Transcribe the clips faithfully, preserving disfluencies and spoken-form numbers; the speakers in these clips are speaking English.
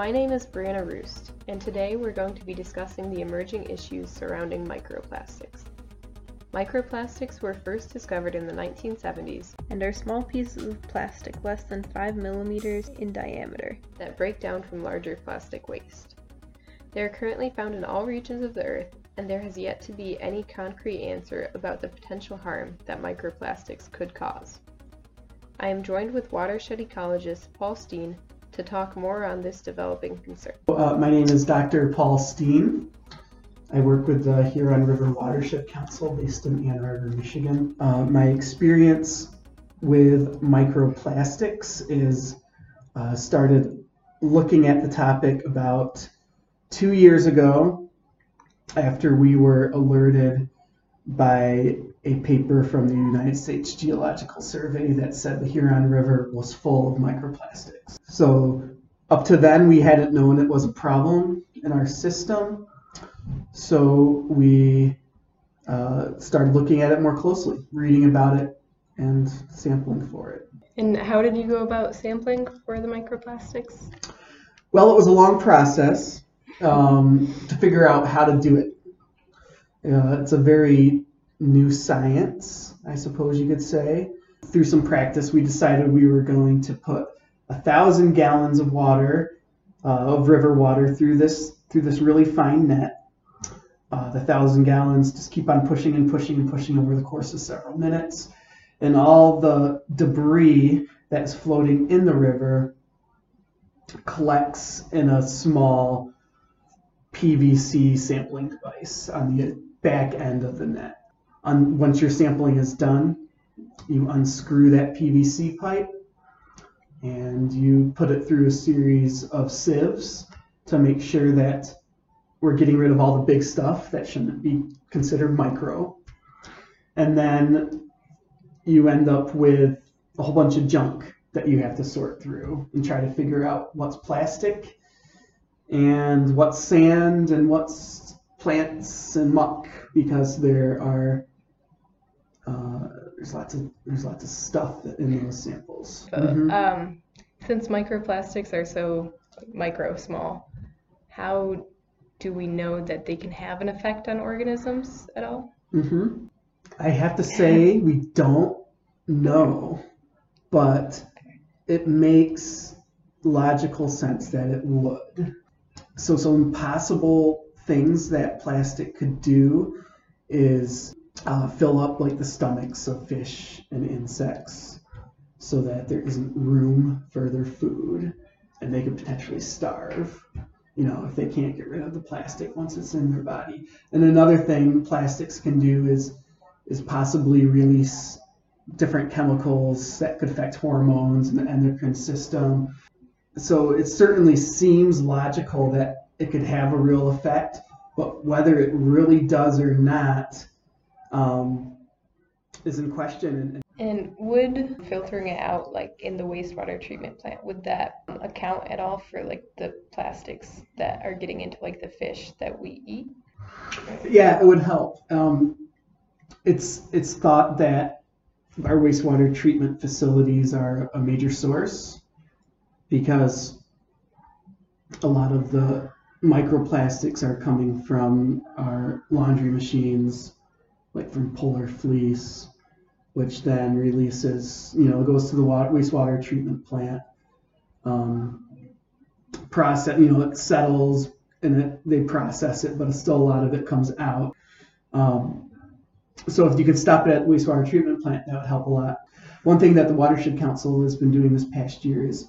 My name is Brianna Roost, and today we're going to be discussing the emerging issues surrounding microplastics. Microplastics were first discovered in the nineteen seventies and are small pieces of plastic less than five millimeters in diameter that break down from larger plastic waste. They are currently found in all regions of the Earth, and there has yet to be any concrete answer about the potential harm that microplastics could cause. I am joined with watershed ecologist Paul Steen to talk more on this developing concern. Uh, my name is Doctor Paul Steen. I work with the Huron River Watershed Council based in Ann Arbor, Michigan. Uh, my experience with microplastics is uh, started looking at the topic about two years ago after we were alerted by a paper from the United States Geological Survey that said the Huron River was full of microplastics. So up to then we hadn't known it was a problem in our system. So we uh, started looking at it more closely, reading about it and sampling for it. And how did you go about sampling for the microplastics? Well, it was a long process um, to figure out how to do it. Uh, it's a very new science, I suppose you could say. Through some practice, we decided we were going to put a thousand gallons of water, uh, of river water, through this through this really fine net. Uh, the thousand gallons just keep on pushing and pushing and pushing over the course of several minutes, and all the debris that's floating in the river collects in a small P V C sampling device on the back end of the net. On, once your sampling is done, you unscrew that P V C pipe and you put it through a series of sieves to make sure that we're getting rid of all the big stuff that shouldn't be considered micro. And then you end up with a whole bunch of junk that you have to sort through and try to figure out what's plastic and what's sand and what's plants and muck, because there are uh, there's lots of there's lots of stuff in those samples. But, mm-hmm. um, since microplastics are so micro small, how do we know that they can have an effect on organisms at all? Mm-hmm. I have to say we don't know, but it makes logical sense that it would. So some possible things that plastic could do is uh, fill up like the stomachs of fish and insects so that there isn't room for their food and they could potentially starve, you know, if they can't get rid of the plastic once it's in their body. And another thing plastics can do is is possibly release different chemicals that could affect hormones and the endocrine system. So it certainly seems logical that it could have a real effect, but whether it really does or not um, is in question. And, and would filtering it out, like in the wastewater treatment plant, would that account at all for like the plastics that are getting into like the fish that we eat? Yeah, it would help. Um, it's it's thought that our wastewater treatment facilities are a major source because a lot of the microplastics are coming from our laundry machines, like from Polar Fleece, which then releases, you know, goes to the water, wastewater treatment plant, um, process, you know, it settles and it, they process it, but it's still a lot of it comes out. Um, so if you could stop it at the wastewater treatment plant, that would help a lot. One thing that the Watershed Council has been doing this past year is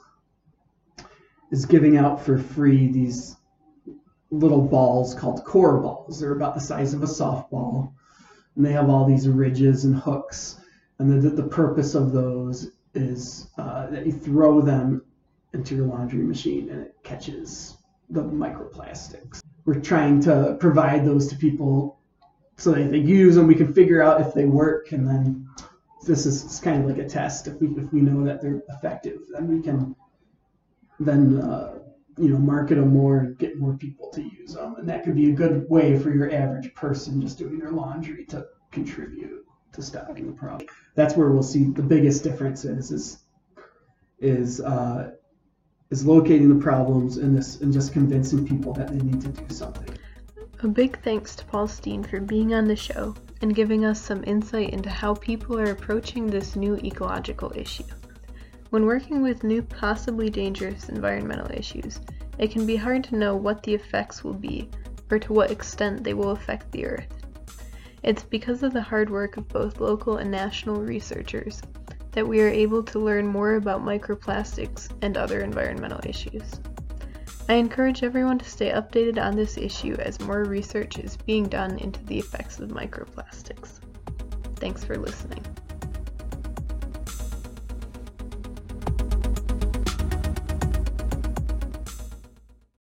is giving out for free these little balls called core balls. They're about the size of a softball, and they have all these ridges and hooks. And the, the purpose of those is uh, that you throw them into your laundry machine and it catches the microplastics. We're trying to provide those to people so that they use them. We can figure out if they work, and then this is it's kind of like a test. If we if we know that they're effective, then we can then uh, you know market them more and get more people to use them, and that could be a good way for your average person just doing their laundry to contribute to stopping the problem. That's where we'll see the biggest difference is is is uh, is locating the problems in this and just convincing people that they need to do something. A big thanks to Paul Steen for being on the show and giving us some insight into how people are approaching this new ecological issue. When working with new, possibly dangerous environmental issues, it can be hard to know what the effects will be or to what extent they will affect the Earth. It's because of the hard work of both local and national researchers that we are able to learn more about microplastics and other environmental issues. I encourage everyone to stay updated on this issue as more research is being done into the effects of microplastics. Thanks for listening.